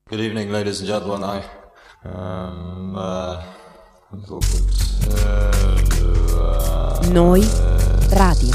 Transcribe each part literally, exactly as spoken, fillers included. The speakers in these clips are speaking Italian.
Good evening, ladies and gentlemen. I um, uh, uh, Noi Radio.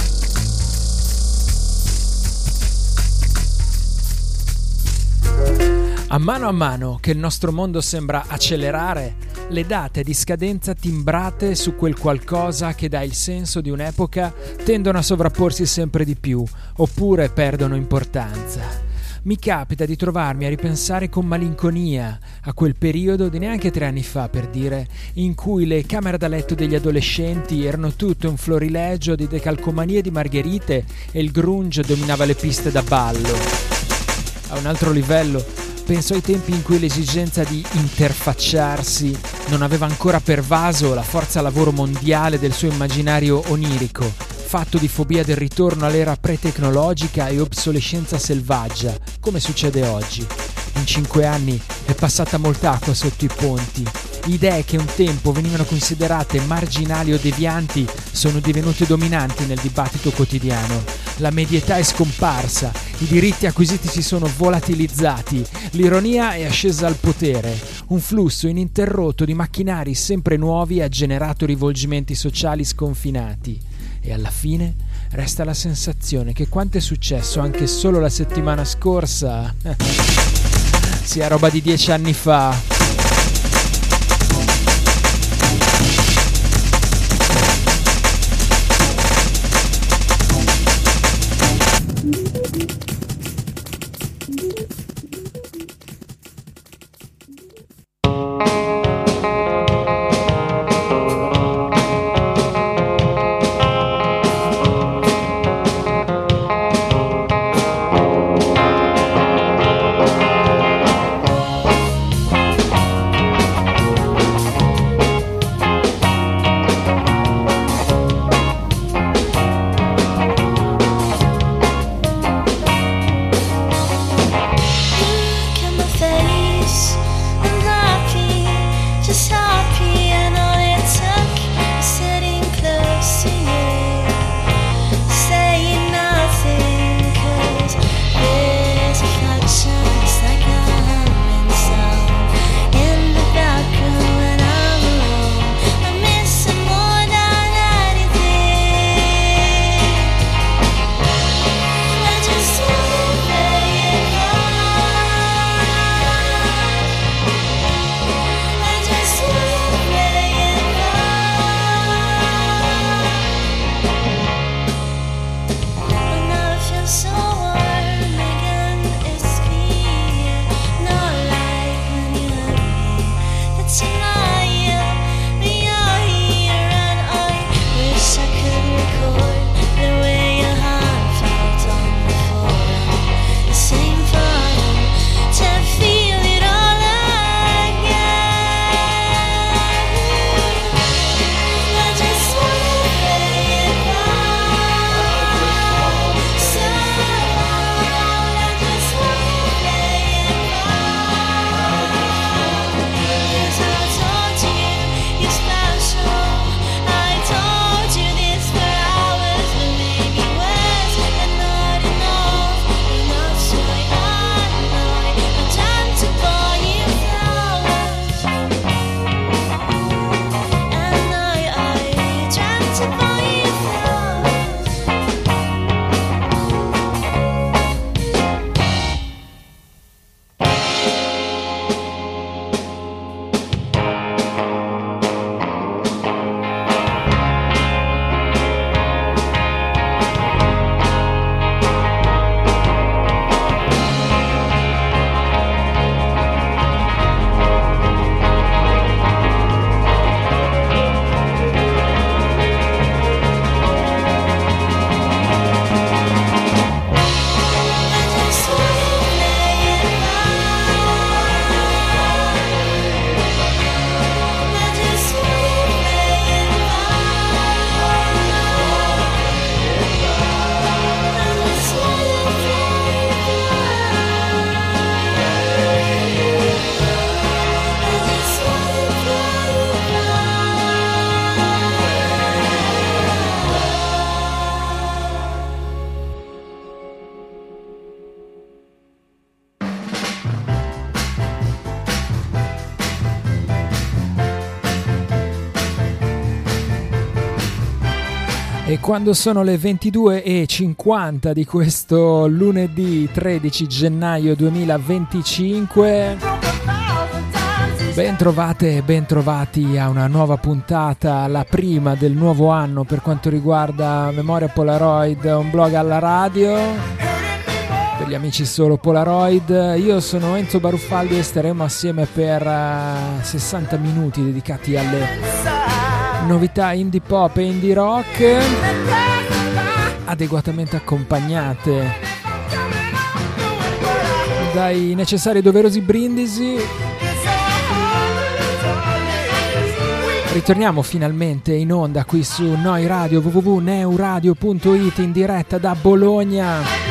A mano a mano che il nostro mondo sembra accelerare, le date di scadenza timbrate su quel qualcosa che dà il senso di un'epoca tendono a sovrapporsi sempre di più, oppure perdono importanza. Mi capita di trovarmi a ripensare con malinconia a quel periodo di neanche tre anni fa, per dire, in cui le camere da letto degli adolescenti erano tutto un florilegio di decalcomanie di margherite e il grunge dominava le piste da ballo. A un altro livello, penso ai tempi in cui l'esigenza di interfacciarsi non aveva ancora pervaso la forza lavoro mondiale del suo immaginario onirico, fatto di fobia del ritorno all'era pre-tecnologica e obsolescenza selvaggia, come succede oggi. In cinque anni è passata molta acqua sotto i ponti. Idee che un tempo venivano considerate marginali o devianti sono divenute dominanti nel dibattito quotidiano. La medietà è scomparsa, i diritti acquisiti si sono volatilizzati, l'ironia è ascesa al potere. Un flusso ininterrotto di macchinari sempre nuovi ha generato rivolgimenti sociali sconfinati. E alla fine resta la sensazione che quanto è successo anche solo la settimana scorsa sia roba di dieci anni fa. E quando sono le ventidue e cinquanta di questo lunedì tredici gennaio duemilaventicinque, ben trovate e ben trovati a una nuova puntata, la prima del nuovo anno per quanto riguarda Memoria Polaroid, un blog alla radio per gli amici solo Polaroid. Io sono Enzo Baruffaldi e staremo assieme per uh, sessanta minuti dedicati alle novità indie pop e indie rock, adeguatamente accompagnate dai necessari e doverosi brindisi. Ritorniamo finalmente in onda qui su Noi Radio, w w w punto neuradio punto it, in diretta da Bologna.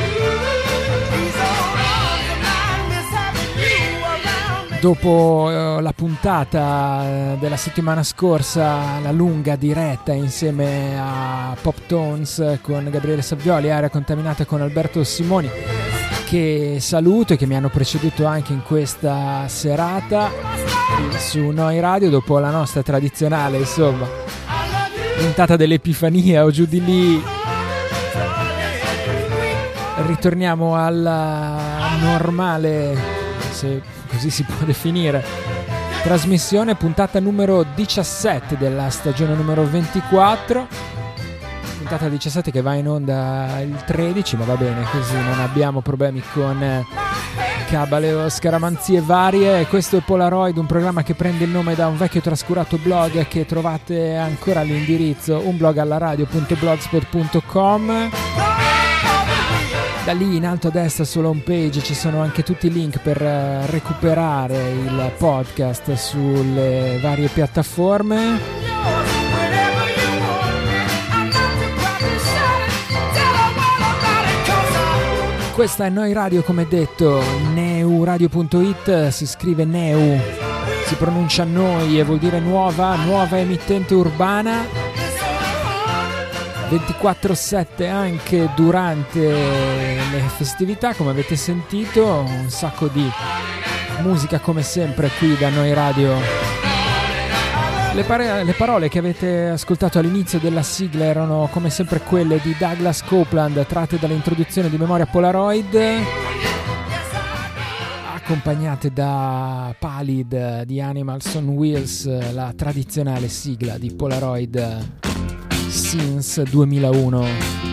Dopo uh, la puntata uh, della settimana scorsa, la lunga diretta insieme a Pop Tones con Gabriele Savvioli, Area Contaminata con Alberto Simoni, che saluto e che mi hanno preceduto anche in questa serata su Noi Radio, dopo la nostra tradizionale, insomma, puntata dell'Epifania o giù di lì. Ritorniamo alla normale, se così si può definire, trasmissione, puntata numero diciassette della stagione numero ventiquattro, puntata diciassette che va in onda il tredici, ma va bene così, non abbiamo problemi con cabale o scaramanzie varie. E questo è Polaroid, un programma che prende il nome da un vecchio trascurato blog che trovate ancora all'indirizzo unblogallaradio punto blogspot punto com. Da lì in alto a destra sulla home page ci sono anche tutti i link per recuperare il podcast sulle varie piattaforme. Questa è Noi Radio, come detto, neuradio punto it, si scrive Neu, si pronuncia Noi e vuol dire nuova, nuova emittente urbana. ventiquattro sette anche durante le festività, come avete sentito, un sacco di musica come sempre qui da Noi Radio. Le, pare- le parole che avete ascoltato all'inizio della sigla erano come sempre quelle di Douglas Copeland, tratte dall'introduzione di Memoria Polaroid, accompagnate da Pallid di Animals on Wheels, la tradizionale sigla di Polaroid since duemilauno.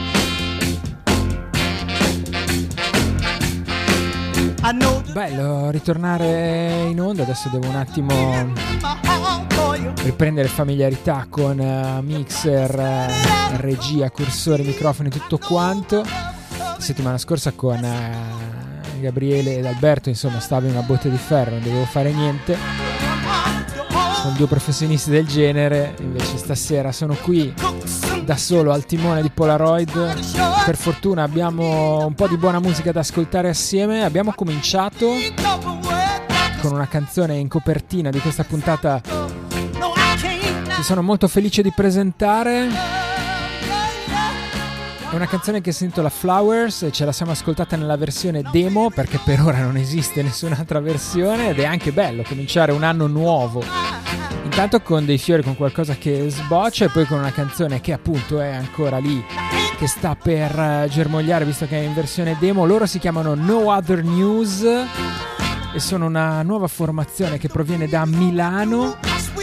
Bello ritornare in onda, adesso devo un attimo riprendere familiarità con uh, mixer, uh, regia, cursori, microfoni, tutto quanto. La settimana scorsa con uh, Gabriele ed Alberto, insomma, stavo in una botte di ferro, non dovevo fare niente con due professionisti del genere. Invece stasera sono qui da solo al timone di Polaroid. Per fortuna abbiamo un po' di buona musica da ascoltare assieme. Abbiamo cominciato con una canzone in copertina di questa puntata che sono molto felice di presentare. È una canzone che si intitola Flowers e ce la siamo ascoltata nella versione demo, perché per ora non esiste nessun'altra versione, ed è anche bello cominciare un anno nuovo, intanto con dei fiori, con qualcosa che sboccia, e poi con una canzone che appunto è ancora lì, che sta per germogliare visto che è in versione demo. Loro si chiamano No Other News e sono una nuova formazione che proviene da Milano.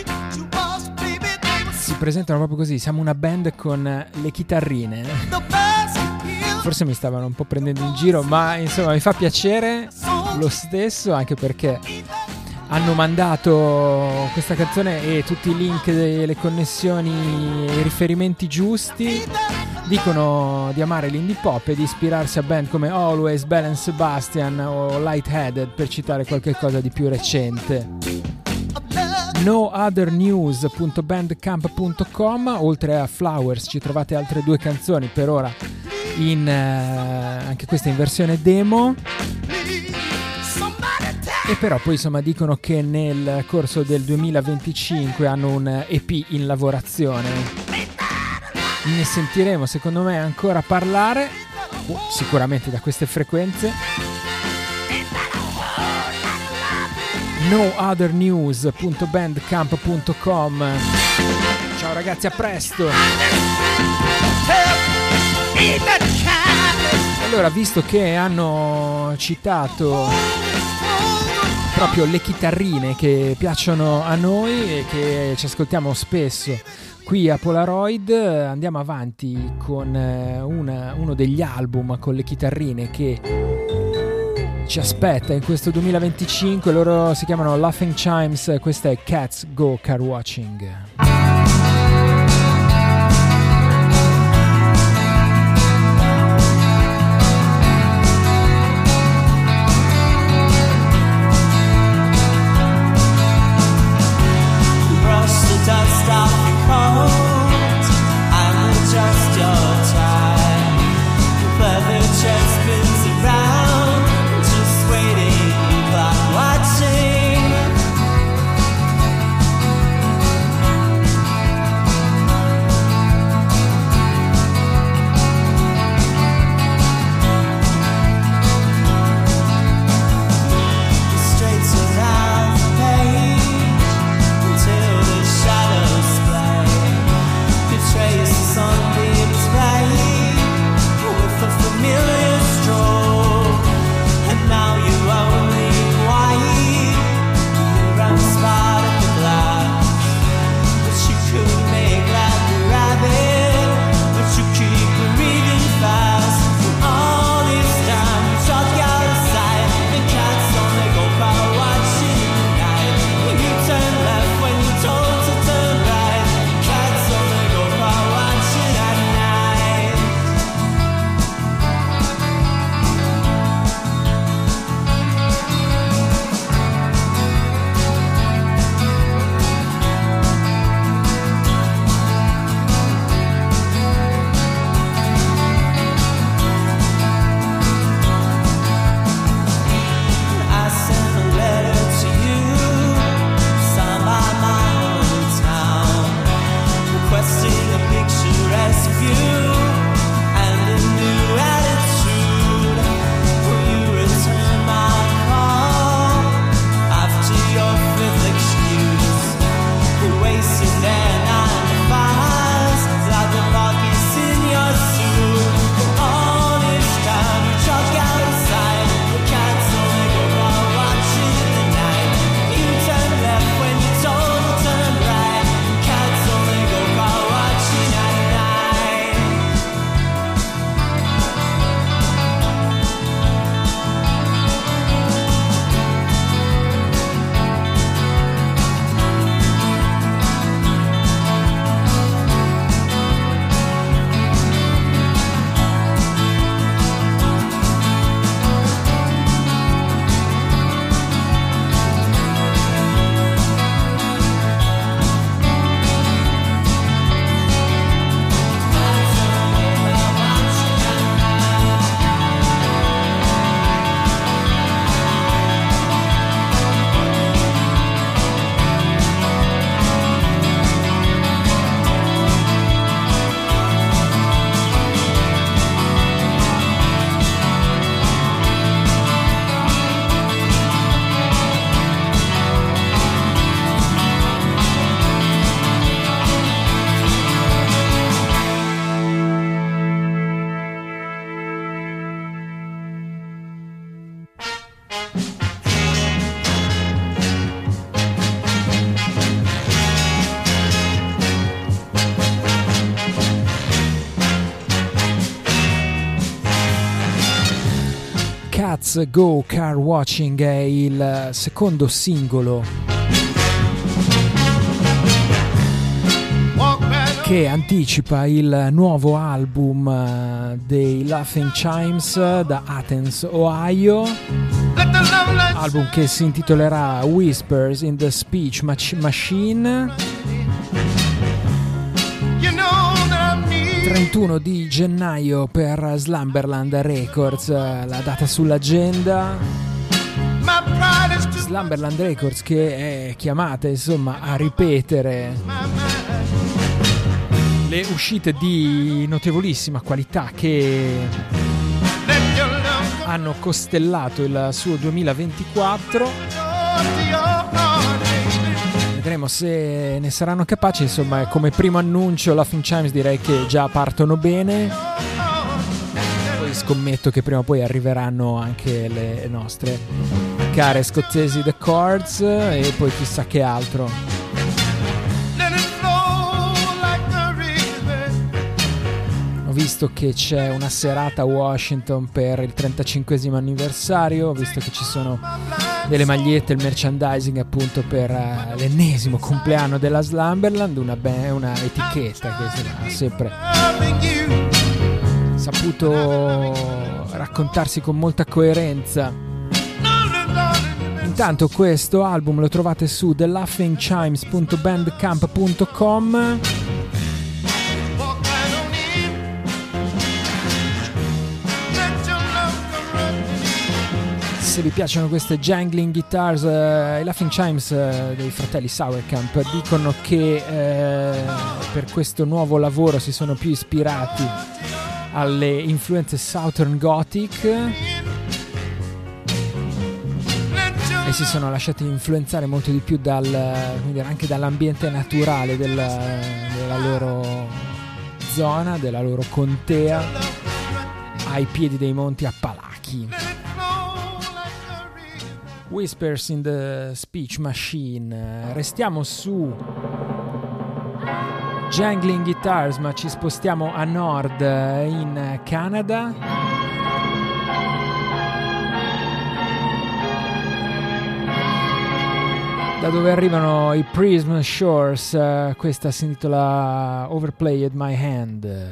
Si presentano proprio così: siamo una band con le chitarrine. Forse mi stavano un po' prendendo in giro, ma insomma mi fa piacere lo stesso, anche perché hanno mandato questa canzone e tutti i link delle connessioni e i riferimenti giusti. Dicono di amare l'indie pop e di ispirarsi a band come Always, Bell and Sebastian o Lightheaded, per citare qualche cosa di più recente. no other news punto bandcamp punto com. Oltre a Flowers ci trovate altre due canzoni, per ora in uh, anche questa in versione demo. E però poi insomma dicono che nel corso del duemilaventicinque hanno un E P in lavorazione. Ne sentiremo secondo me ancora parlare, oh, sicuramente da queste frequenze. no other news punto bandcamp punto com. Ciao ragazzi, a presto. Allora, visto che hanno citato proprio le chitarrine che piacciono a noi e che ci ascoltiamo spesso qui a Polaroid, andiamo avanti con una, uno degli album con le chitarrine che ci aspetta in questo duemilaventicinque. Loro si chiamano Laughing Chimes, questa è Cats Go Car Watching. Dust off your coat, I'm just your time. Leather chest spins around, just waiting, clock watching. Straight around the page until the shadows splay. The traces on the play with a familiar stroke, and now you only white. You run spot at the glass, but you could make like a rabbit, but you keep breathing fast. All this time you talk outside, the cats only go by watching the night. You turn left when you told to turn right. Cats only go by watching at night. I sent a letter to you, signed by my hometown, requesting a picturesque view and a new attitude. Will you return my call after your fifth excuse? You wasted their nine to fives like the pockets in your suit. All this time you talk outside, the cats only go by watching in the night. You turn left when you told to turn right. Cats only go by watching at night. Cats Go Car Watching è il secondo singolo che anticipa il nuovo album eh, dei Laughing Chimes da Athens, Ohio, album che si intitolerà Whispers in the Speech Mach- Machine. trentuno di gennaio per Slumberland Records, la data sull'agenda. Slumberland Records che è chiamata insomma a ripetere le uscite di notevolissima qualità che hanno costellato il suo duemilaventiquattro. Vedremo Vedremo se ne saranno capaci. Insomma, come primo annuncio Laughing Chimes direi che già partono bene. Poi scommetto che prima o poi arriveranno anche le nostre care scozzesi The Chords e poi chissà che altro. Ho visto che c'è una serata a Washington per il trentacinquesimo anniversario, ho visto che ci sono delle magliette, il merchandising appunto per uh, l'ennesimo compleanno della Slumberland, una, be- una etichetta che ha sempre saputo raccontarsi con molta coerenza. Intanto questo album lo trovate su the laughing chimes punto bandcamp punto com. Se vi piacciono queste jangling guitars, eh, i Laughing Chimes eh, dei fratelli Sauerkamp dicono che eh, per questo nuovo lavoro si sono più ispirati alle influenze Southern Gothic e si sono lasciati influenzare molto di più dal, come dire, anche dall'ambiente naturale del, della loro zona, della loro contea, ai piedi dei monti Appalachi. Whispers in the Speech Machine. Restiamo su Jangling Guitars, ma ci spostiamo a nord in Canada. Da dove arrivano i Prism Shores. Questa si intitola Overplayed My Hand.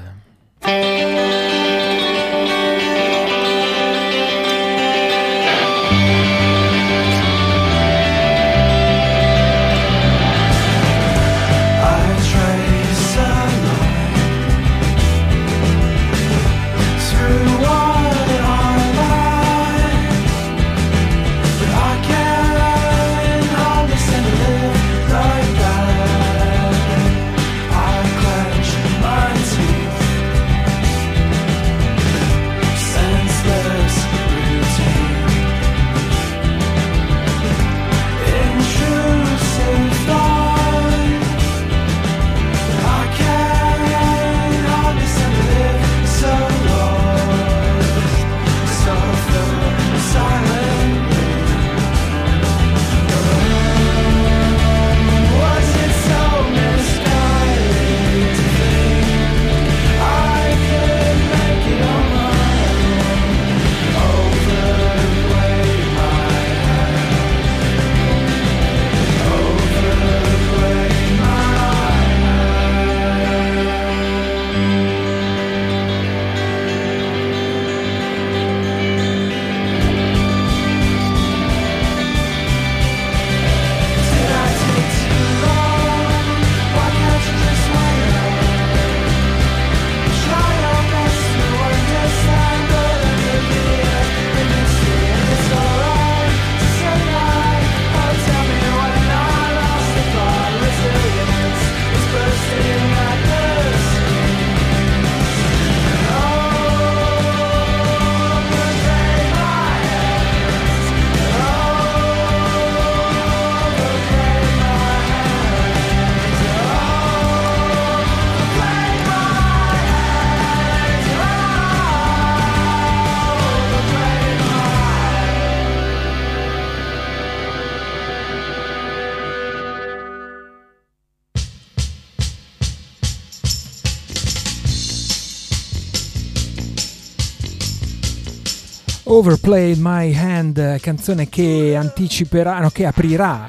Overplayed My Hand, canzone che anticiperà, no, che aprirà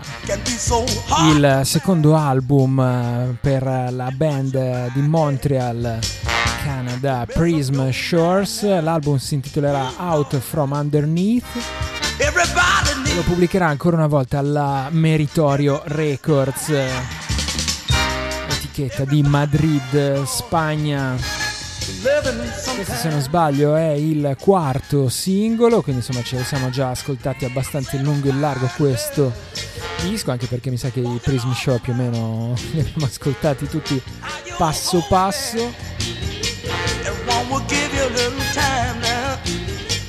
il secondo album per la band di Montreal, Canada, Prism Shores. L'album si intitolerà Out From Underneath e lo pubblicherà ancora una volta la Meritorio Records, etichetta di Madrid, Spagna. Questo, se non sbaglio, è il quarto singolo, quindi insomma ce lo siamo già ascoltati abbastanza in lungo e in largo questo disco, anche perché mi sa che i Prism Show più o meno li abbiamo ascoltati tutti passo passo.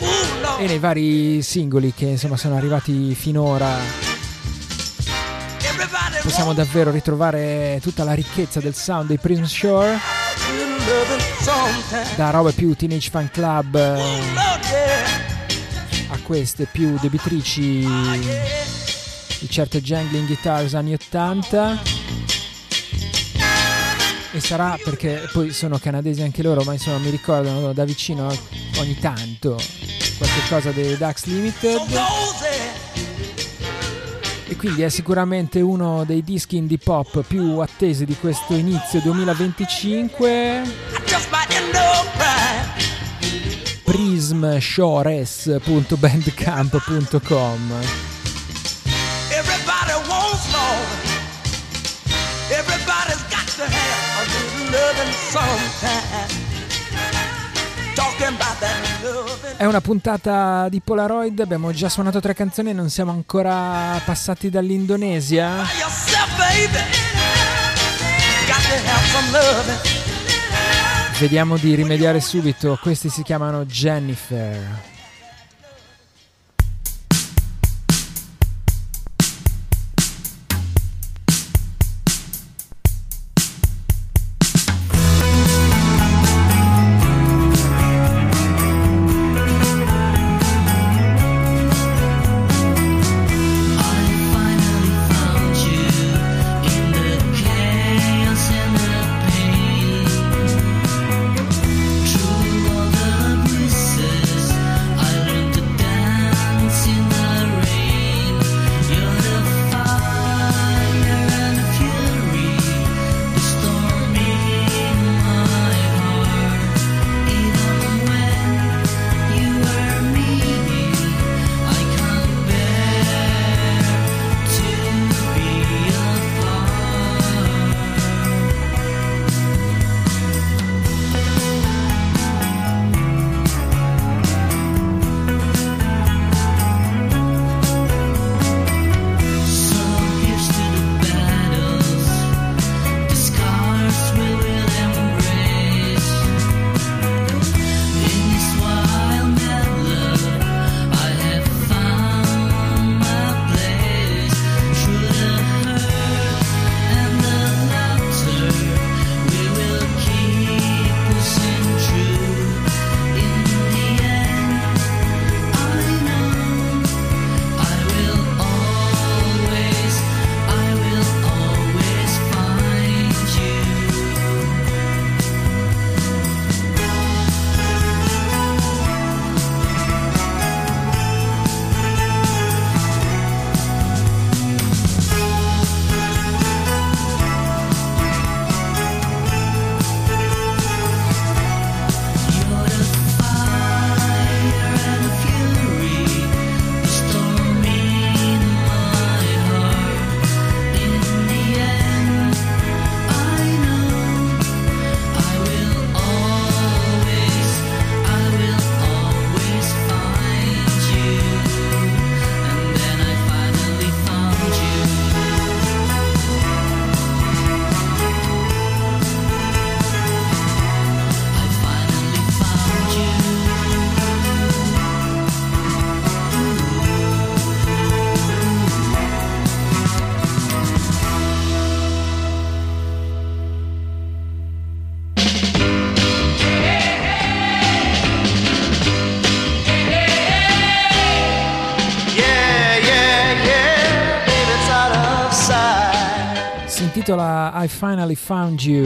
E nei vari singoli che insomma sono arrivati finora possiamo davvero ritrovare tutta la ricchezza del sound dei Prism Shore, da robe più Teenage Fan Club a queste più debitrici di certe jangling guitars anni ottanta. E sarà perché poi sono canadesi anche loro, ma insomma mi ricordano da vicino ogni tanto qualche cosa dei Dax Limited, e quindi è sicuramente uno dei dischi indie pop più attesi di questo inizio duemilaventicinque. prism shores punto bandcamp punto com. Everybody wants love. Everybody's got to have a little loving sometime. Talking about that loving. È una puntata di Polaroid, abbiamo già suonato tre canzoni e non siamo ancora passati dall'Indonesia. By yourself, baby. Got to have some loving. Vediamo di rimediare subito, questi si chiamano Jennifer. intitola I Finally Found You,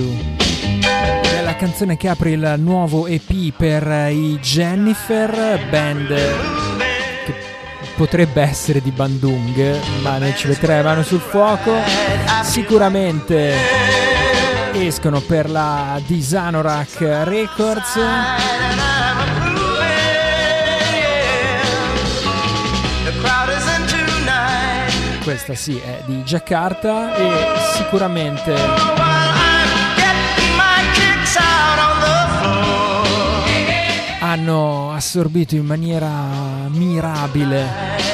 è la canzone che apre il nuovo E P per i Jennifer, band che potrebbe essere di Bandung, ma noi ci vedremo mano sul fuoco. Sicuramente escono per la Disanorak Records. Questa sì è di Giacarta e sicuramente hanno assorbito in maniera mirabile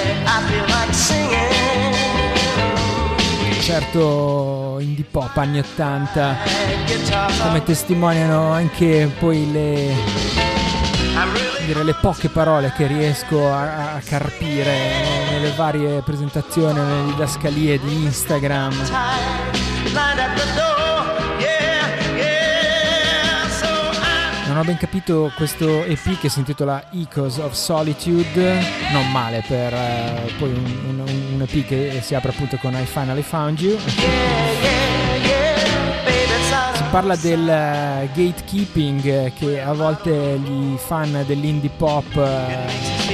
certo indie pop anni ottanta, come testimoniano anche poi le dire, le poche parole che riesco a, a carpire nelle varie presentazioni, nelle didascalie di Instagram. Non ho ben capito questo E P che si intitola Echoes of Solitude, non male per uh, poi un, un, un E P che si apre appunto con I Finally Found You. Si parla del uh, gatekeeping che a volte gli fan dell'indie pop uh,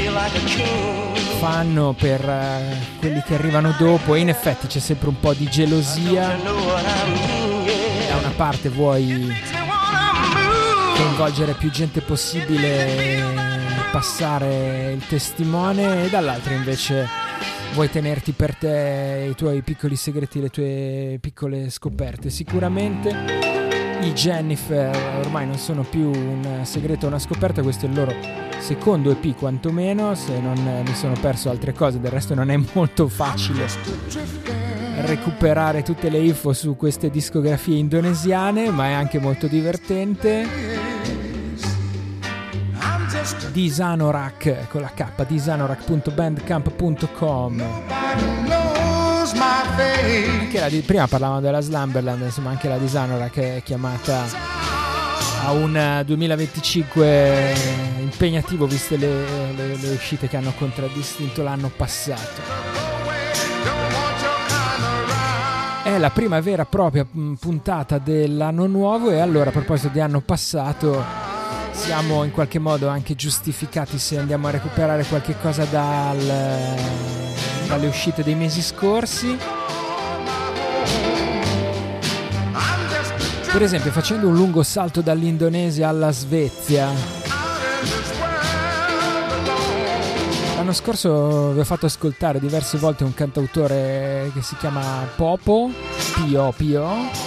fanno per uh, quelli che arrivano dopo, e in effetti c'è sempre un po' di gelosia. Da una parte vuoi coinvolgere più gente possibile, passare il testimone, e dall'altra invece vuoi tenerti per te i tuoi piccoli segreti, le tue piccole scoperte. Sicuramente i Jennifer ormai non sono più un segreto o una scoperta, questo è il loro secondo E P quantomeno, se non mi sono perso altre cose. Del resto non è molto facile recuperare tutte le info su queste discografie indonesiane, ma è anche molto divertente. Disanorak con la K, disanorak punto bandcamp punto com. Anche la di, prima parlavamo della Slumberland, insomma anche la Disanorak è chiamata a un duemilaventicinque impegnativo, viste le, le, le uscite che hanno contraddistinto l'anno passato. È la prima vera e propria puntata dell'anno nuovo, e allora, a proposito di anno passato, siamo in qualche modo anche giustificati se andiamo a recuperare qualche cosa dal, dalle uscite dei mesi scorsi. Per esempio, facendo un lungo salto dall'Indonesia alla Svezia, l'anno scorso vi ho fatto ascoltare diverse volte un cantautore che si chiama Popo, Pio Pio,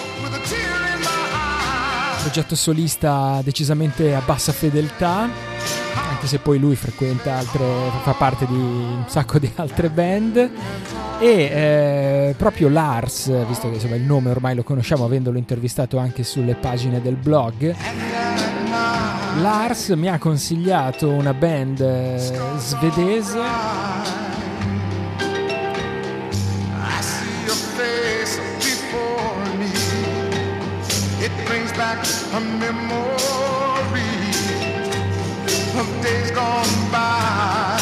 progetto solista decisamente a bassa fedeltà, anche se poi lui frequenta altre, fa parte di un sacco di altre band. E eh, proprio Lars, visto che insomma il nome ormai lo conosciamo avendolo intervistato anche sulle pagine del blog, Lars mi ha consigliato una band eh, svedese back a memory of days gone by,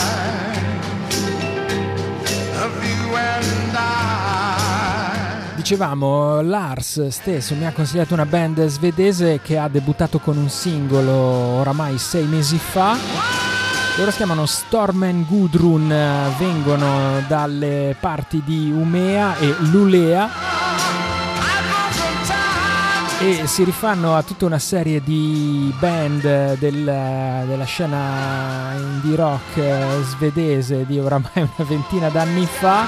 of you and I. Dicevamo, Lars stesso mi ha consigliato una band svedese che ha debuttato con un singolo oramai sei mesi fa. Loro si chiamano Stormen Gudrun, vengono dalle parti di Umea e Lulea e si rifanno a tutta una serie di band del, della scena indie rock svedese di oramai una ventina d'anni fa.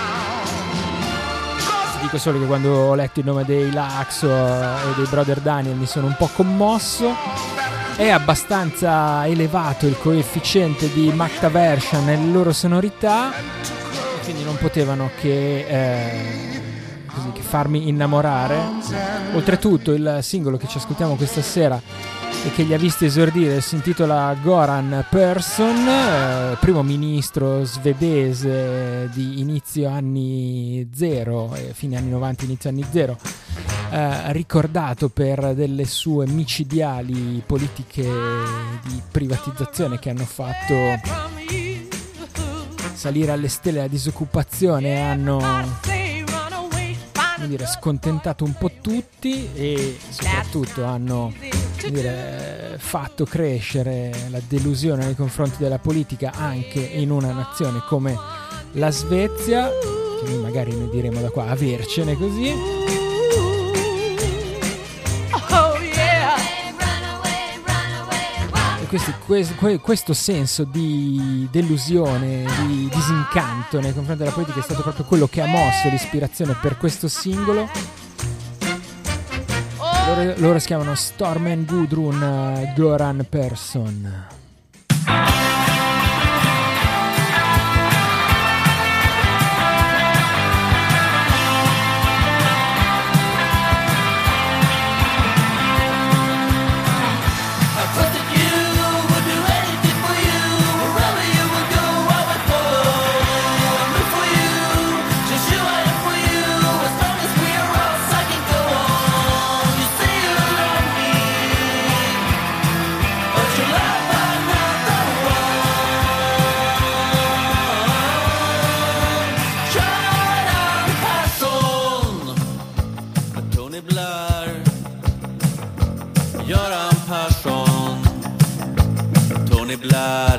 Dico solo che quando ho letto il nome dei Laxo e dei Brother Daniel mi sono un po' commosso. È abbastanza elevato il coefficiente di Mactaversion nelle loro sonorità, quindi non potevano che, eh, così, che farmi innamorare. Oltretutto il singolo che ci ascoltiamo questa sera e che li ha visti esordire si intitola Goran Persson, eh, primo ministro svedese di inizio anni zero, eh, fine anni novanta, inizio anni zero, eh, ricordato per delle sue micidiali politiche di privatizzazione che hanno fatto salire alle stelle la disoccupazione e hanno, come dire, scontentato un po' tutti e soprattutto hanno, come dire, fatto crescere la delusione nei confronti della politica anche in una nazione come la Svezia, che noi magari ne diremo da qua avercene così. Questi, que, questo senso di delusione, di disincanto nei confronti della politica è stato proprio quello che ha mosso l'ispirazione per questo singolo. Loro, loro si chiamano Stormen Gudrun Goran Persson. You would do anything for you. blood.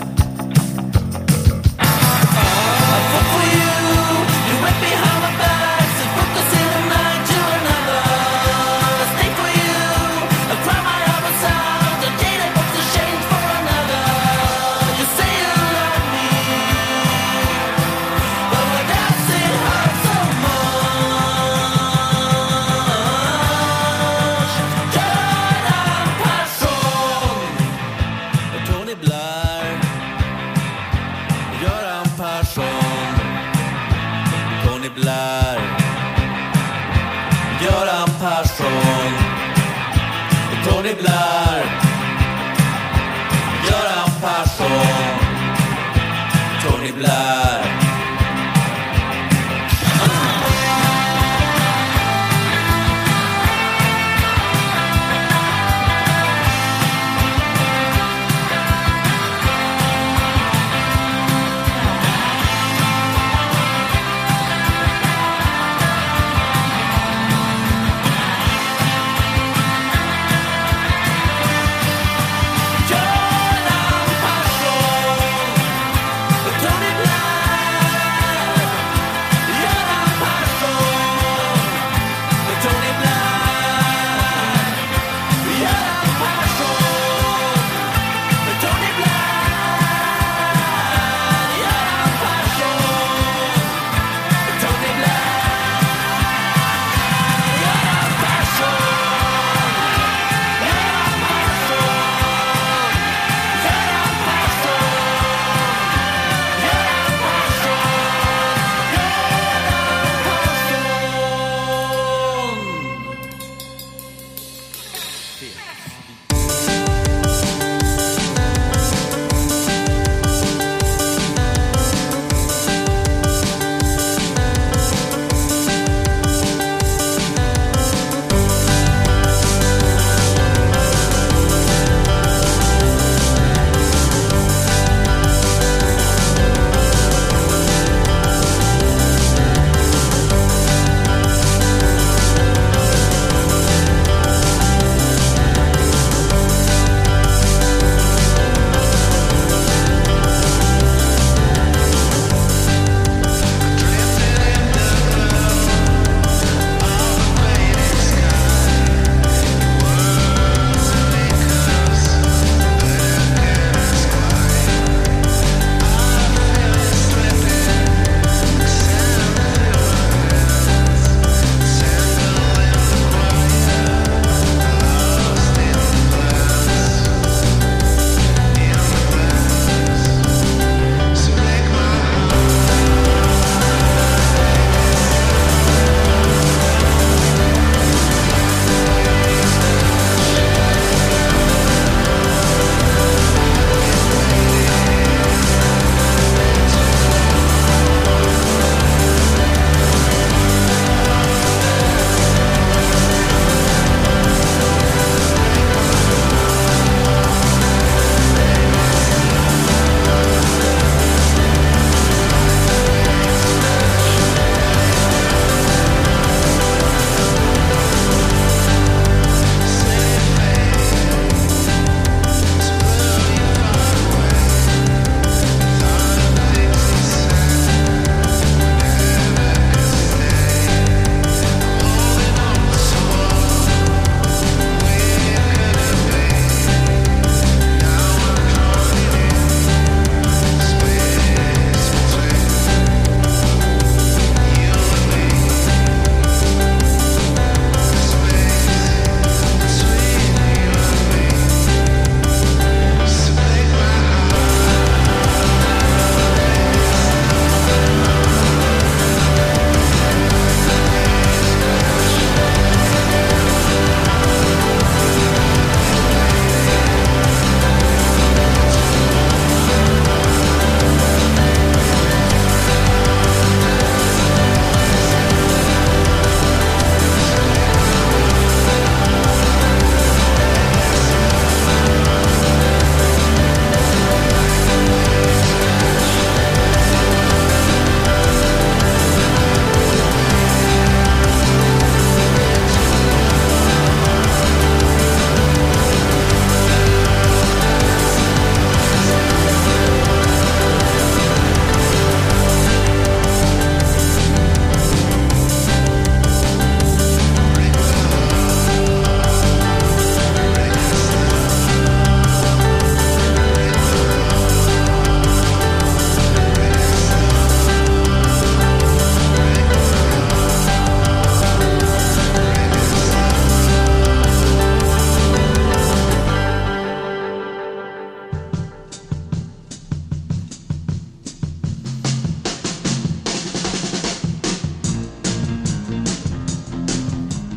I fought for you, you went behind my back, said put this in the night to another. I stay for you, I cry my heart out, the day that puts the shame for another. You say you love me, but without it hurts so much. Turn and pass on, Tony Blair.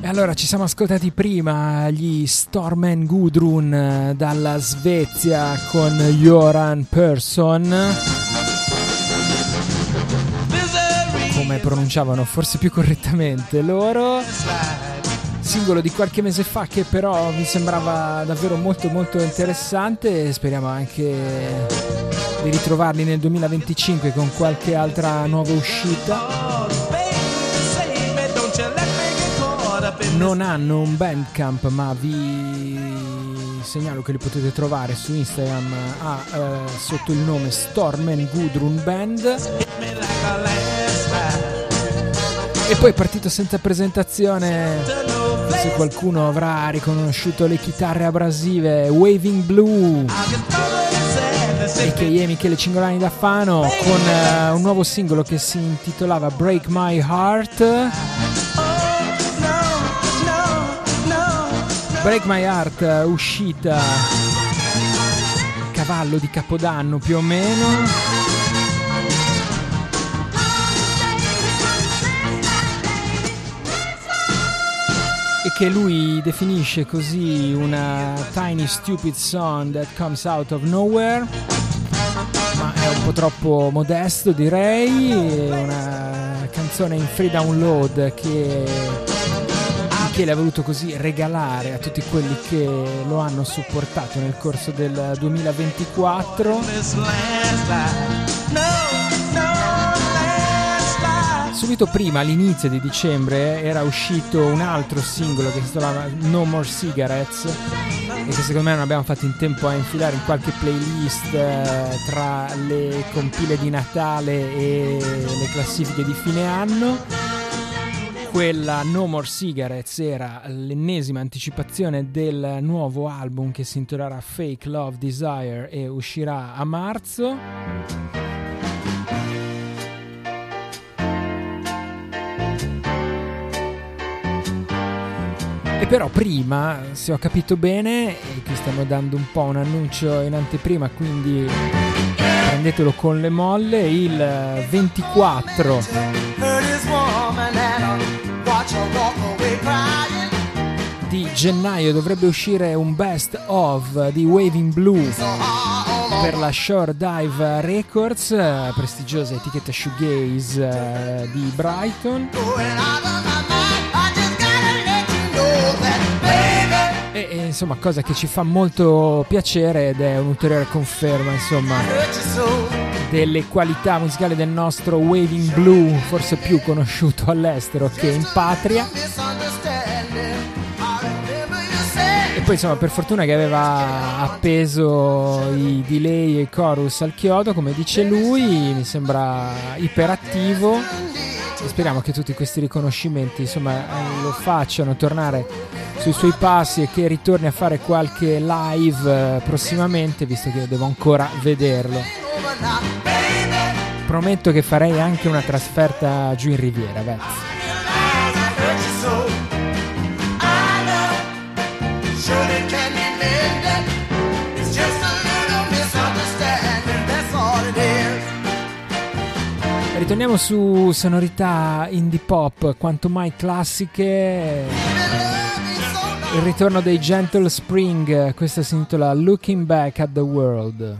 Allora, ci siamo ascoltati prima gli Storm and Gudrun dalla Svezia con Göran Persson, come pronunciavano forse più correttamente loro, singolo di qualche mese fa che però mi sembrava davvero molto molto interessante, e speriamo anche di ritrovarli nel duemilaventicinque con qualche altra nuova uscita. Non hanno un Bandcamp, ma vi segnalo che li potete trovare su Instagram a, uh, sotto il nome Storm and Gudrun Band. E poi partito senza presentazione, se qualcuno avrà riconosciuto le chitarre abrasive, Waving Blue, a k a. Michele Cingolani da Fano, con uh, un nuovo singolo che si intitolava Break My Heart. Break My Heart, uscita cavallo di Capodanno più o meno, e che lui definisce così una tiny stupid song that comes out of nowhere, ma è un po' troppo modesto, direi. È una canzone in free download che Michele ha voluto così regalare a tutti quelli che lo hanno supportato nel corso del duemilaventiquattro. Subito prima, all'inizio di dicembre, era uscito un altro singolo che si chiamava No More Cigarettes, e che secondo me non abbiamo fatto in tempo a infilare in qualche playlist eh, tra le compile di Natale e le classifiche di fine anno. Quella No More Cigarettes era l'ennesima anticipazione del nuovo album che si intitolerà Fake Love Desire e uscirà a marzo. E però prima, se ho capito bene, e qui stiamo dando un po' un annuncio in anteprima, quindi prendetelo con le molle, il ventiquattro di gennaio dovrebbe uscire un best of di Waving Blue per la Shore Dive Records, prestigiosa etichetta shoegaze di Brighton. E, e insomma, cosa che ci fa molto piacere, ed è un'ulteriore conferma, insomma, delle qualità musicali del nostro Waving Blue, forse più conosciuto all'estero che in patria. E poi insomma, per fortuna che aveva appeso i delay e i chorus al chiodo, come dice lui, mi sembra iperattivo, e speriamo che tutti questi riconoscimenti insomma lo facciano tornare sui suoi passi e che ritorni a fare qualche live prossimamente, visto che devo ancora vederlo. Prometto che farei anche una trasferta giù in Riviera, beh. Ritorniamo su sonorità indie pop quanto mai classiche. Il ritorno dei Gentle Spring, questa si intitola Looking Back at the World.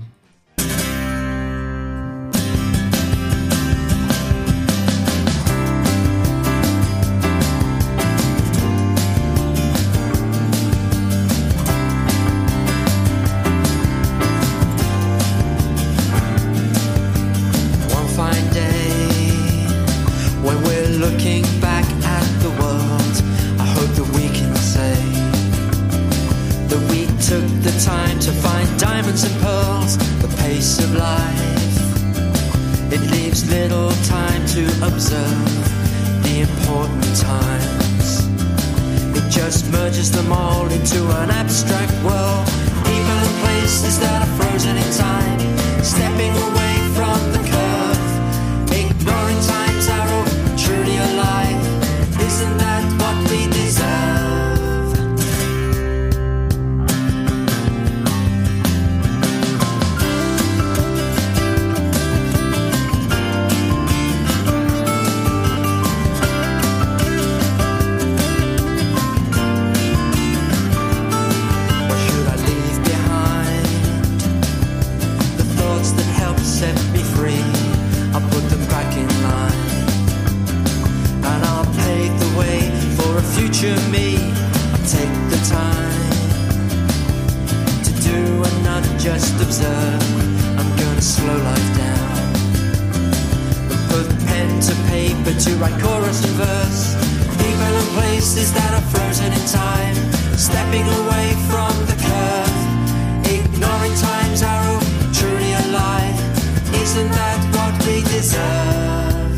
future me. I'll take the time to do and not just observe. I'm gonna slow life down and put pen to paper to write chorus and verse. People and places that are frozen in time, stepping away from the curve, ignoring times are truly alive. Isn't that what we deserve?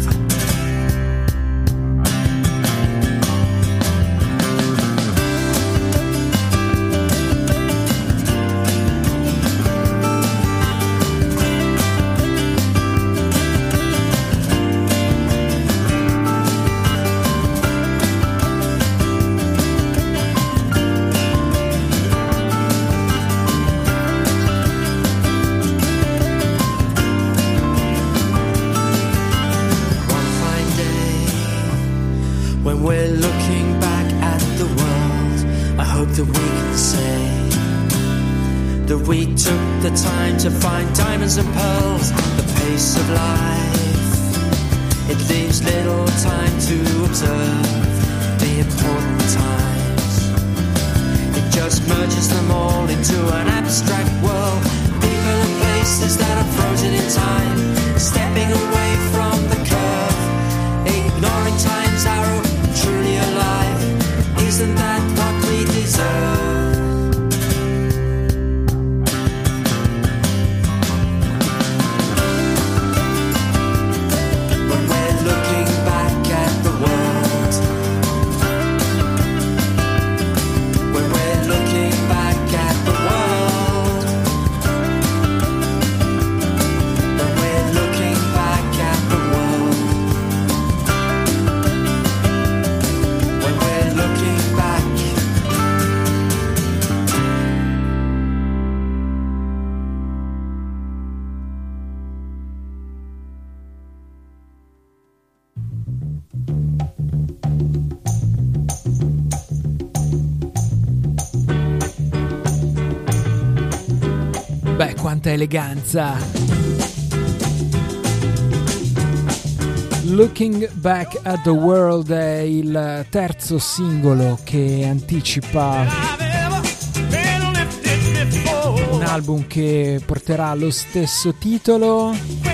We took the time to find diamonds and pearls. The pace of life, it leaves little time to observe the important times. It just merges them all into an abstract world. People and places that are frozen in time, stepping away from the curve, ignoring times are truly alive. Isn't that what we deserve? Beh, quanta eleganza. Looking Back at the World è il terzo singolo che anticipa un album che porterà lo stesso titolo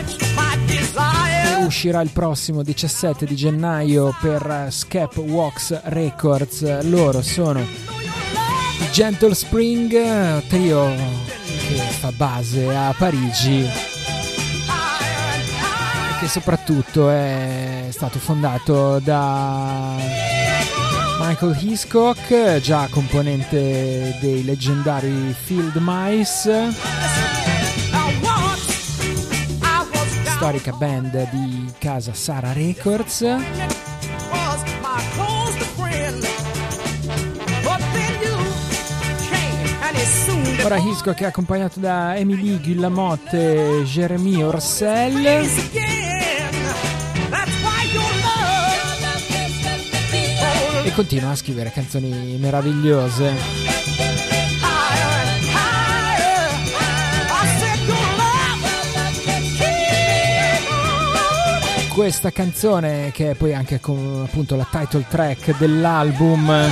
e uscirà il prossimo diciassette di gennaio per Skep Walks Records. Loro sono i Gentle Spring, trio che fa base a Parigi e che soprattutto è stato fondato da Michael Hiscock, già componente dei leggendari Field Mice, storica band di casa Sarah Records. Ora Hiscock è accompagnato da Emily Guillamotte e Jérémy Orsel e continua a scrivere canzoni meravigliose. Questa canzone, che è poi anche con, appunto, la title track dell'album,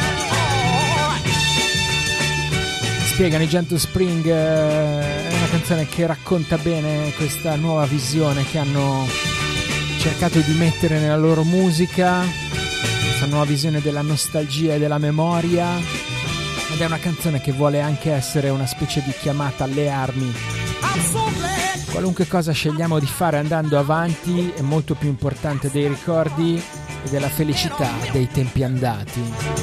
spiegano i Gentle Spring, è una canzone che racconta bene questa nuova visione che hanno cercato di mettere nella loro musica, questa nuova visione della nostalgia e della memoria, ed è una canzone che vuole anche essere una specie di chiamata alle armi. Qualunque cosa scegliamo di fare andando avanti è molto più importante dei ricordi e della felicità dei tempi andati.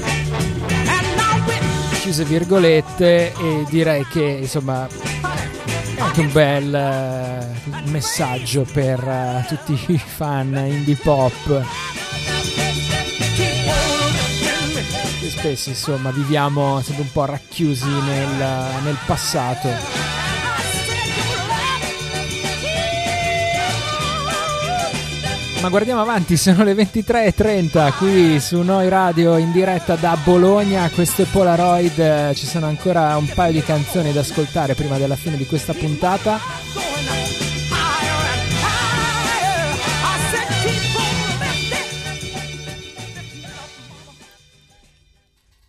Chiuse virgolette, e direi che insomma è anche un bel uh, messaggio per uh, tutti i fan indie pop. E spesso insomma viviamo sempre un po' racchiusi nel, nel passato. Ma guardiamo avanti, sono le ventitré e trenta qui su Noi Radio in diretta da Bologna. Questo è Polaroid, ci sono ancora un paio di canzoni da ascoltare prima della fine di questa puntata.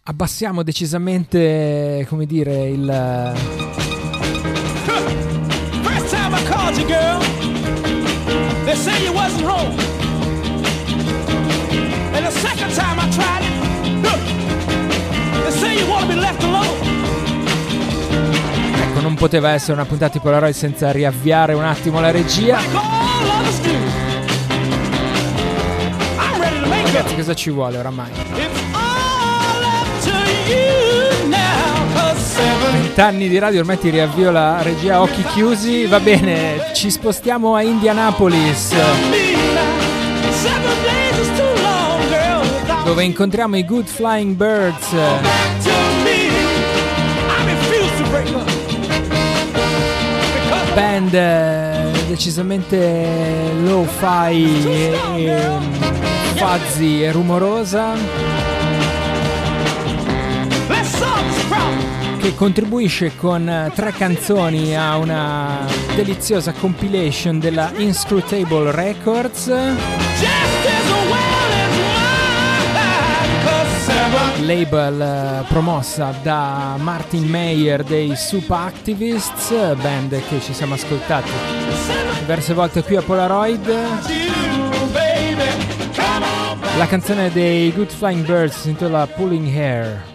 abbassiamo decisamente, come dire, il... First time I called you, girl, they say you wasn't home. And the second time I tried it, look, they say you want to be left alone. Ecco, non poteva essere una puntata di Polaroid senza riavviare un attimo la regia. Ragazzi, cosa ci vuole oramai? Vent'anni di radio, ormai ti riavvio la regia a occhi chiusi. Va bene, ci spostiamo a Indianapolis, dove incontriamo i Good Flying Birds, band eh, decisamente lo-fi e, e fuzzy e rumorosa, che contribuisce con tre canzoni a una deliziosa compilation della Inscrutable Records, label eh, promossa da Martin Mayer dei Soup Activists, band che ci siamo ascoltati diverse volte qui a Polaroid. La canzone dei Good Flying Birds si intitola Pulling Hair.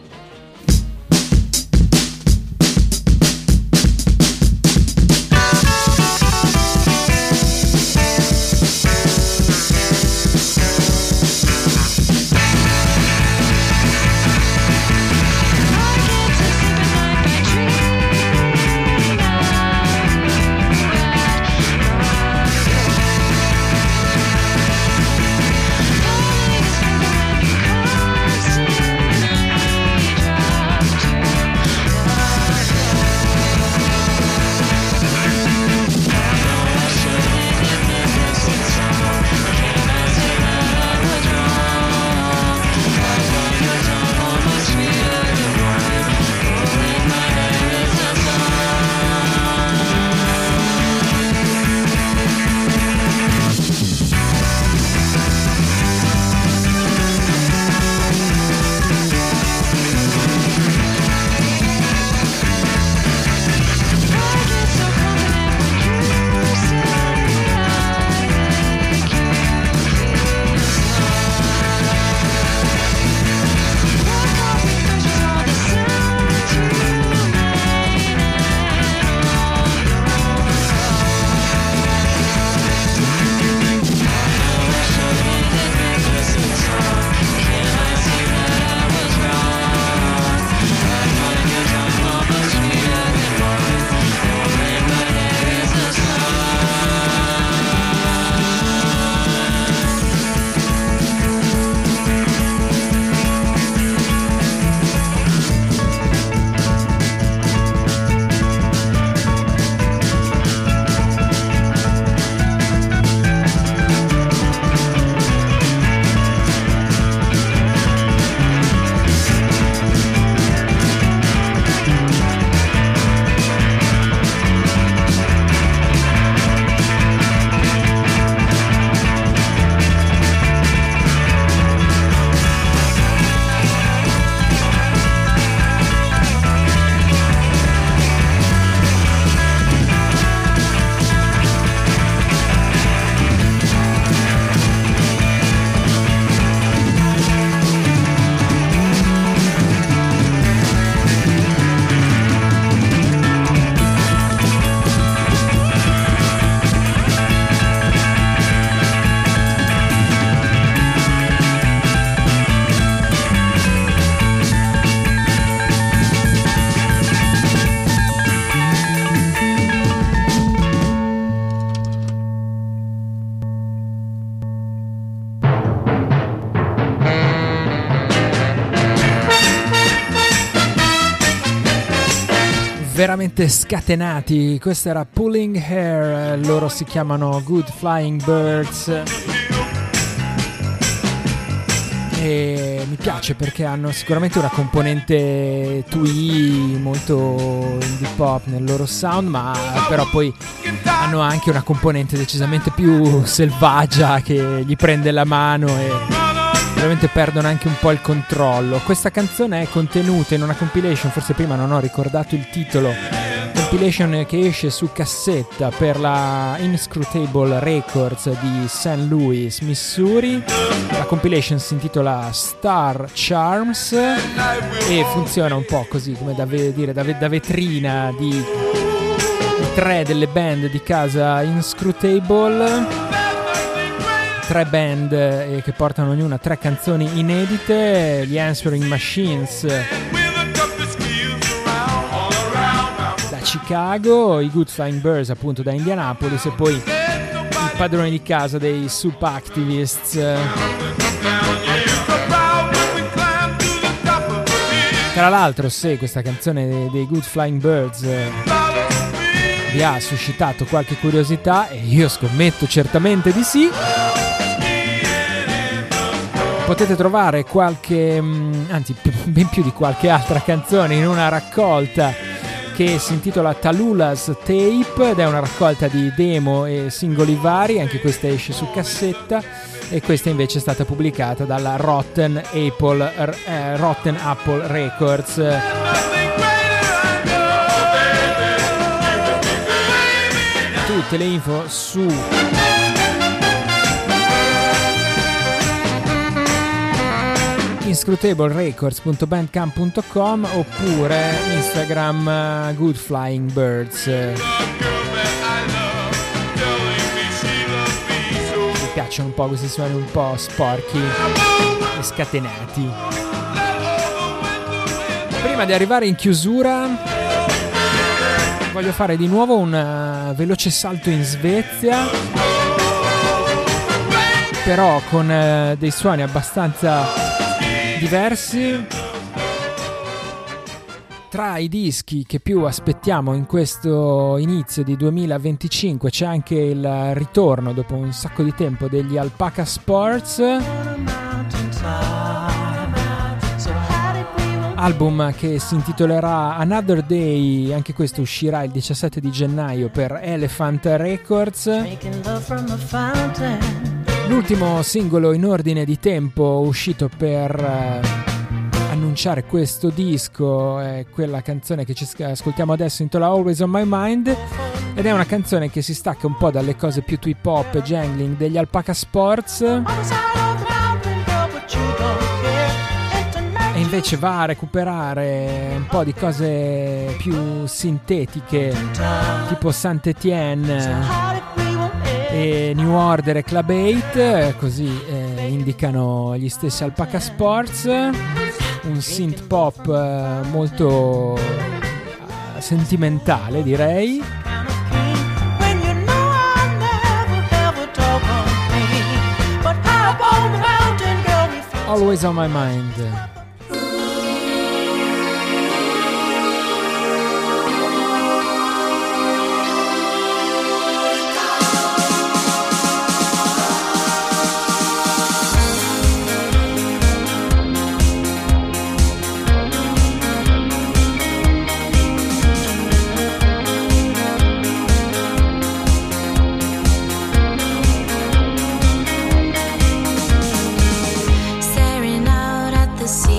veramente scatenati. Questo era Pulling Hair, loro si chiamano Good Flying Birds e mi piace perché hanno sicuramente una componente twee molto indie pop nel loro sound, ma però poi hanno anche una componente decisamente più selvaggia che gli prende la mano e veramente perdono anche un po' il controllo. Questa canzone è contenuta in una compilation, forse prima non ho ricordato il titolo, compilation che esce su cassetta per la Inscrutable Records di Saint Louis, Missouri. La compilation si intitola Star Charms e funziona un po' così come da, ve- dire, da, ve- da vetrina di, di tre delle band di casa Inscrutable. Tre band eh, che portano ognuna tre canzoni inedite, gli Answering Machines da Chicago, i Good Flying Birds appunto da Indianapolis e poi i padroni di casa dei Soup Activists. Tra l'altro, se questa canzone dei, dei Good Flying Birds eh, vi ha suscitato qualche curiosità, e io scommetto certamente di sì, potete trovare qualche, anzi ben più di qualche altra canzone in una raccolta che si intitola Tallulah's Tape ed è una raccolta di demo e singoli vari, anche questa esce su cassetta e questa invece è stata pubblicata dalla Rotten Apple, eh, Rotten Apple Records. Tutte le info su inscrutable records punto bandcamp punto com oppure Instagram uh, Good Flying Birds. Mi piacciono un po' questi suoni un po' sporchi e scatenati. Prima di arrivare in chiusura voglio fare di nuovo un uh, veloce salto in Svezia, però con uh, dei suoni abbastanza diversi. Tra i dischi che più aspettiamo in questo inizio di duemilaventicinque c'è anche il ritorno dopo un sacco di tempo degli Alpaca Sports, album che si intitolerà Another Day, anche questo uscirà il diciassette di gennaio per Elephant Records. L'ultimo singolo in ordine di tempo uscito per eh, annunciare questo disco è quella canzone che ci ascoltiamo adesso, intitola Always on My Mind, ed è una canzone che si stacca un po' dalle cose più trip hop e jangling degli Alpaca Sports e invece va a recuperare un po' di cose più sintetiche tipo Saint Etienne e New Order e Club otto, così eh, indicano gli stessi Alpaca Sports, un synth pop eh, molto eh, sentimentale, direi. Always on my mind. Staring out at the sea.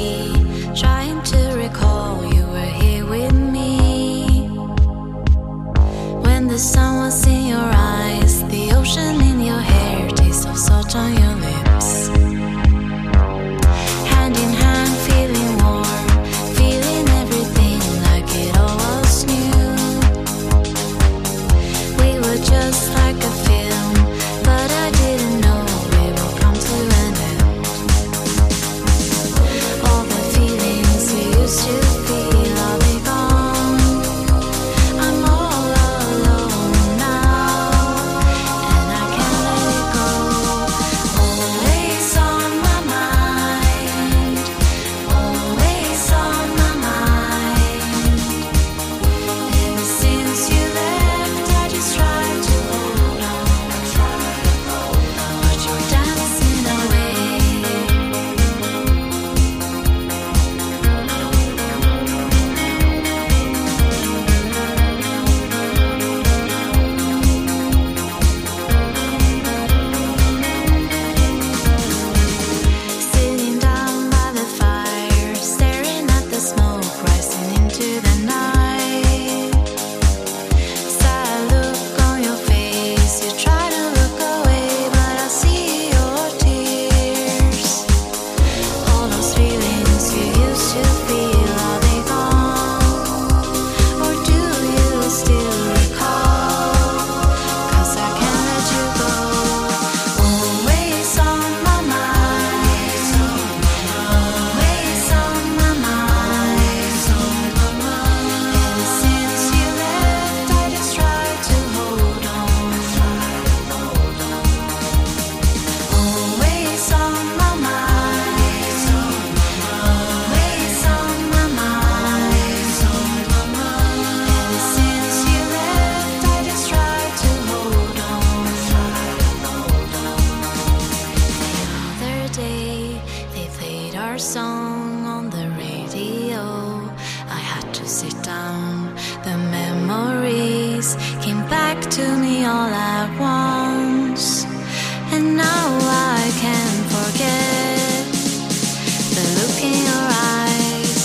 song on the radio. I had to sit down. The memories came back to me all at once, and now I can't forget the look in your eyes.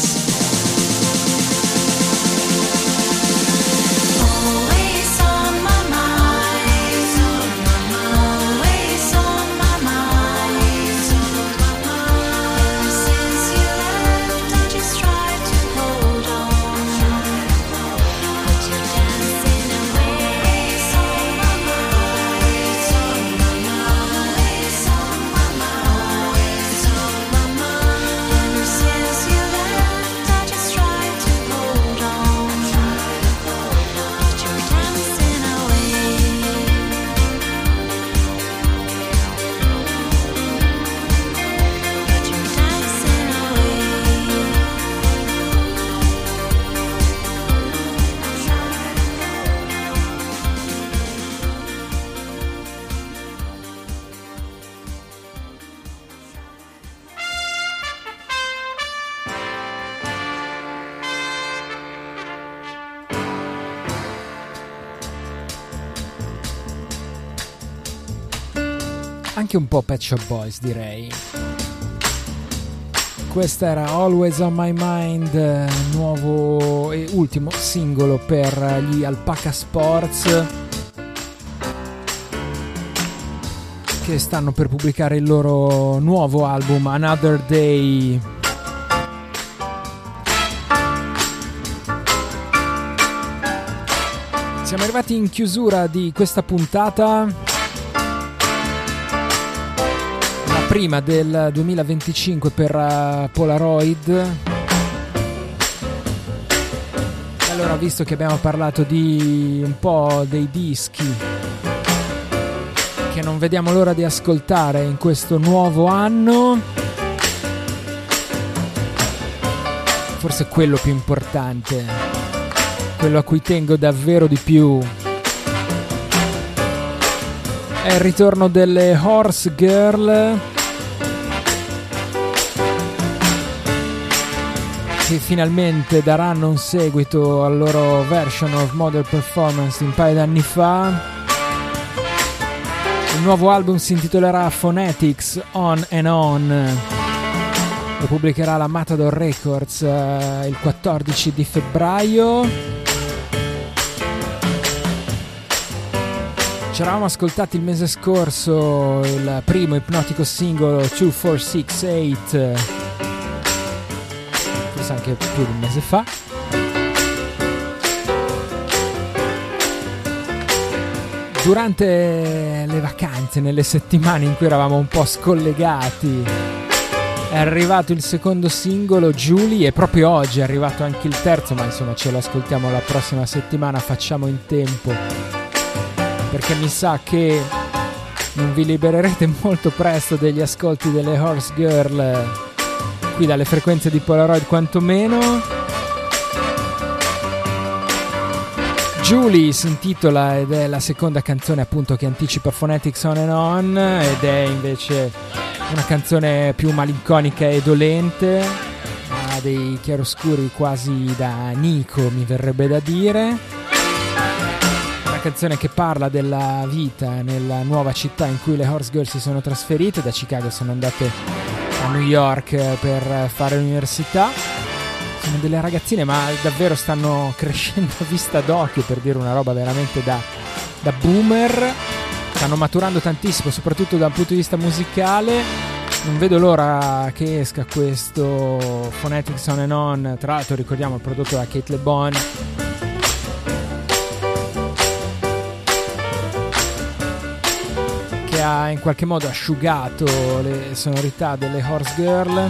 Always on my mind, always on my mind. Ever since you left, I just tried to hold on, but you're dancing away. On my mind, always on my mind, on my mind. Ever since you left, I just tried to hold on, but you're dancing away. But you're dancing away. Anche un po' Pet Shop Boys, direi. Questa era Always on My Mind, eh, nuovo e ultimo singolo per gli Alpaca Sports, che stanno per pubblicare il loro nuovo album Another Day. Siamo arrivati in chiusura di questa puntata, prima del duemilaventicinque per uh, Polaroid. E allora, visto che abbiamo parlato di un po' dei dischi che non vediamo l'ora di ascoltare in questo nuovo anno, forse quello più importante, quello a cui tengo davvero di più, è il ritorno delle Horse Girl, che finalmente daranno un seguito al loro version of Model Performance un paio d'anni fa. Il nuovo album si intitolerà Phonetics On and On, lo pubblicherà la Matador Records eh, il quattordici di febbraio. Ci eravamo ascoltati il mese scorso il primo ipnotico singolo due quattro sei otto, anche più di un mese fa. Durante le vacanze, nelle settimane in cui eravamo un po' scollegati, è arrivato il secondo singolo, Julie, e proprio oggi è arrivato anche il terzo, ma insomma ce lo ascoltiamo la prossima settimana, facciamo in tempo, perché mi sa che non vi libererete molto presto degli ascolti delle Horse Girl qui dalle frequenze di Polaroid, quantomeno. Julie si intitola ed è la seconda canzone appunto che anticipa Phonetics On and On, ed è invece una canzone più malinconica e dolente, ha dei chiaroscuri quasi da Nico, mi verrebbe da dire. Una canzone che parla della vita nella nuova città in cui le Horse Girl si sono trasferite. Da Chicago sono andate a New York per fare l'università. Sono delle ragazzine, ma davvero stanno crescendo a vista d'occhio, per dire una roba veramente da, da boomer. Stanno maturando tantissimo, soprattutto dal punto di vista musicale. Non vedo l'ora che esca questo Phonetics On and On. Tra l'altro ricordiamo il prodotto da Kate LeBon, che ha in qualche modo asciugato le sonorità delle Horse Girl.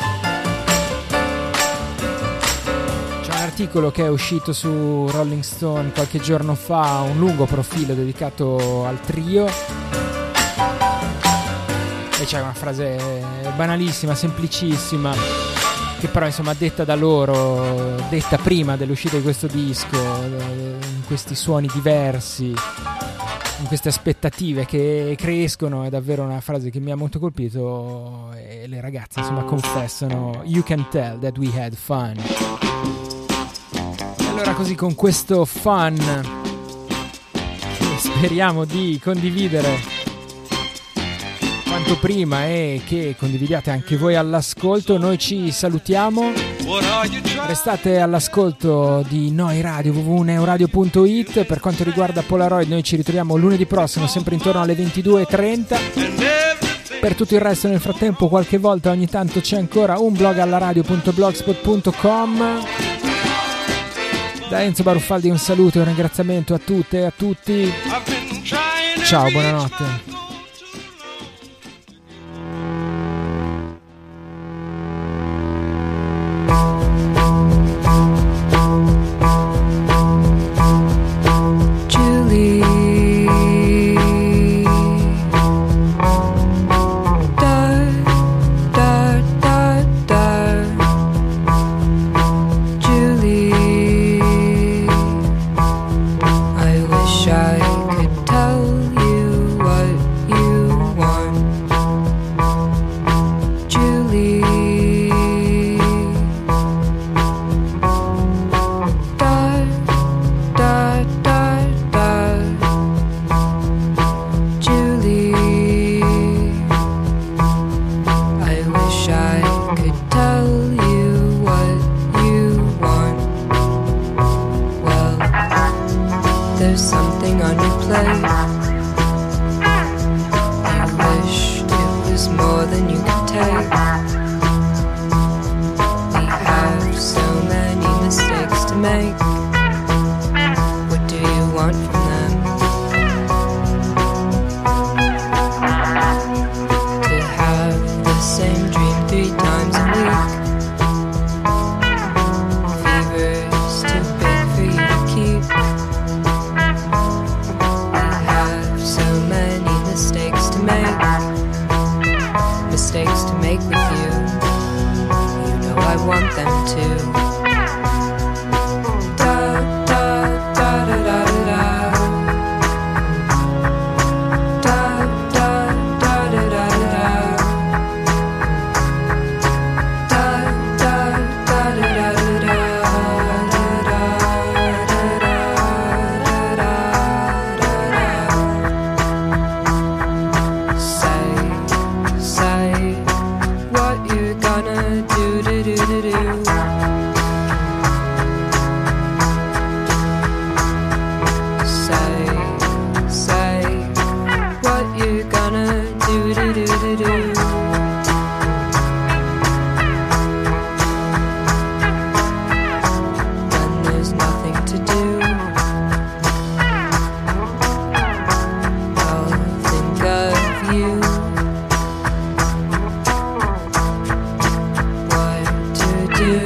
C'è un articolo che è uscito su Rolling Stone qualche giorno fa, un lungo profilo dedicato al trio, e c'è una frase banalissima, semplicissima, che però insomma detta da loro, detta prima dell'uscita di questo disco, in questi suoni diversi, in queste aspettative che crescono, è davvero una frase che mi ha molto colpito, e le ragazze insomma confessano "You can tell that we had fun". E allora così, con questo fun speriamo di condividere quanto prima e che condividiate anche voi all'ascolto. Noi ci salutiamo, restate all'ascolto di Noi Radio, w w w punto neuradio punto it. Per quanto riguarda Polaroid, noi ci ritroviamo lunedì prossimo sempre intorno alle ventidue e trenta. Per tutto il resto, nel frattempo, qualche volta ogni tanto c'è ancora un blog alla radio punto blogspot punto com. Da Enzo Baruffaldi un saluto e un ringraziamento a tutte e a tutti. Ciao, buonanotte. do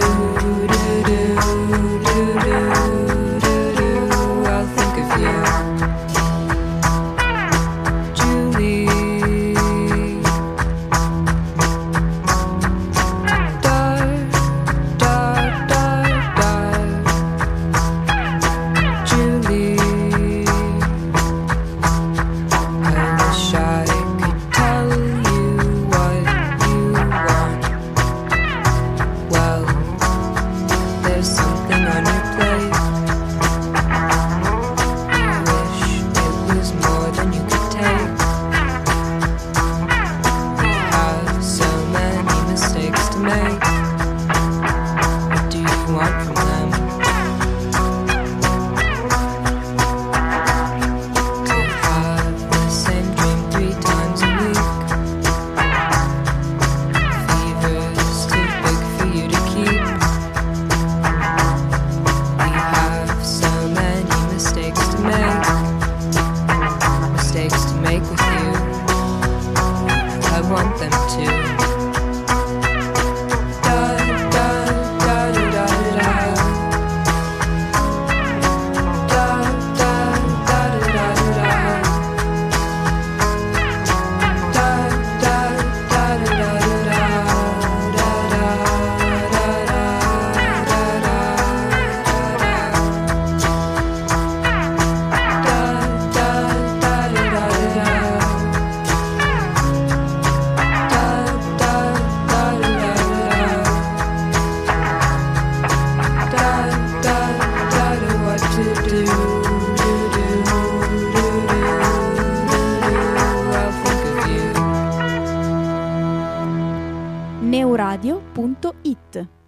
autoradio punto it.